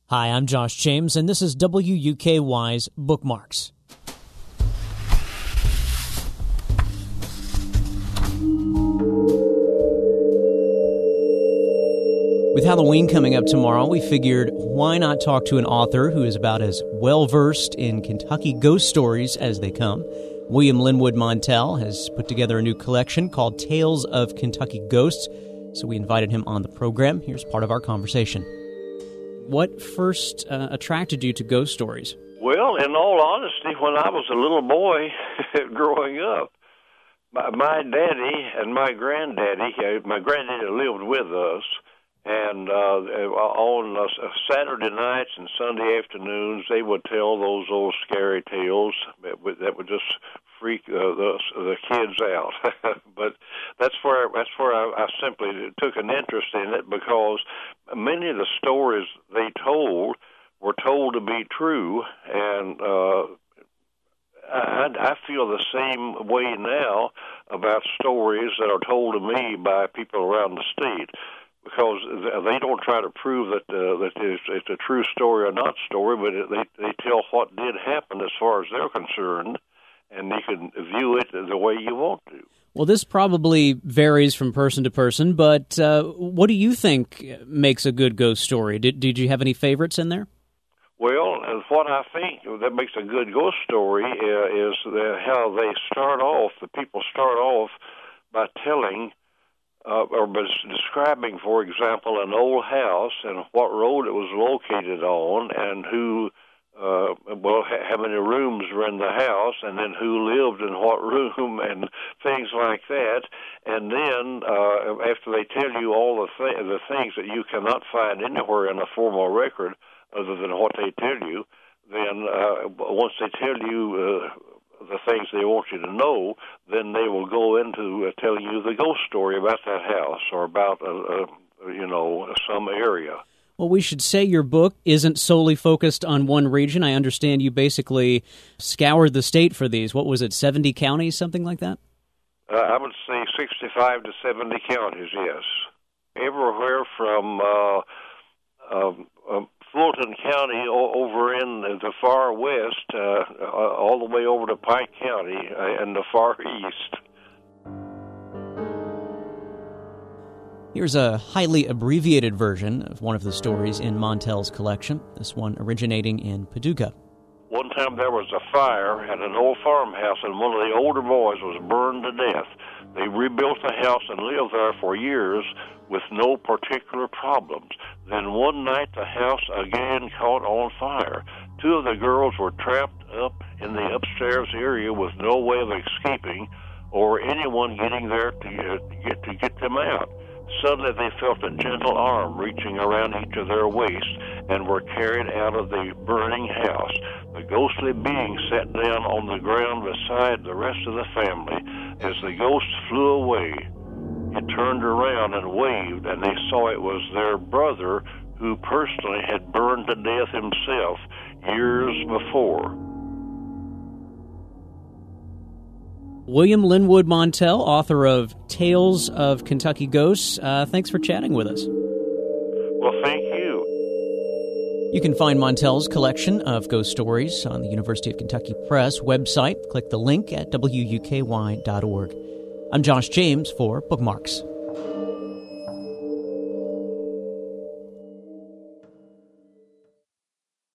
Hi, I'm Josh James, and this is WUKY's Bookmarks. With Halloween coming up tomorrow, we figured why not talk to an author who is about as well-versed in Kentucky ghost stories as they come. William Linwood Montell has put together a new collection called Tales of Kentucky Ghosts, so we invited him on the program. Here's part of our conversation. What first attracted you to ghost stories? Well, in all honesty, when I was a little boy growing up, my daddy and my granddaddy lived with us, and on Saturday nights and Sunday afternoons, they would tell those old scary tales that would just freak the kids out. But that's where I simply took an interest in it, because many of the stories they told were told to be true, and I feel the same way now about stories that are told to me by people around the state, because they don't try to prove that it's a true story or not story, but they tell what did happen as far as they're concerned, and you can view it the way you want to. Well, this probably varies from person to person, but what do you think makes a good ghost story? Did you have any favorites in there? Well, what I think that makes a good ghost story is how they start off. The people start off by telling or by describing, for example, an old house and what road it was located on, and who, how many rooms were in the house, and then who lived in what room, and things like that. And then after they tell you all the things that you cannot find anywhere in a formal record other than what they tell you, then once they tell you the things they want you to know, then they will go into telling you the ghost story about that house or about, some area. Well, we should say your book isn't solely focused on one region. I understand you basically scoured the state for these. What was it, 70 counties, something like that? I would say 65 to 70 counties, yes. Everywhere from Fulton County over in the far west, all the way over to Pike County and the far east. Here's a highly abbreviated version of one of the stories in Montell's collection, this one originating in Paducah. One time there was a fire at an old farmhouse, and one of the older boys was burned to death. They rebuilt the house and lived there for years with no particular problems. Then one night the house again caught on fire. Two of the girls were trapped up in the upstairs area with no way of escaping or anyone getting there to get them out. Suddenly they felt a gentle arm reaching around each of their waists and were carried out of the burning house. The ghostly being sat down on the ground beside the rest of the family. As the ghost flew away, it turned around and waved, and they saw it was their brother who personally had burned to death himself years before. William Linwood Montell, author of Tales of Kentucky Ghosts, thanks for chatting with us. Well, thank you. You can find Montell's collection of ghost stories on the University of Kentucky Press website. Click the link at wuky.org. I'm Josh James for Bookmarks.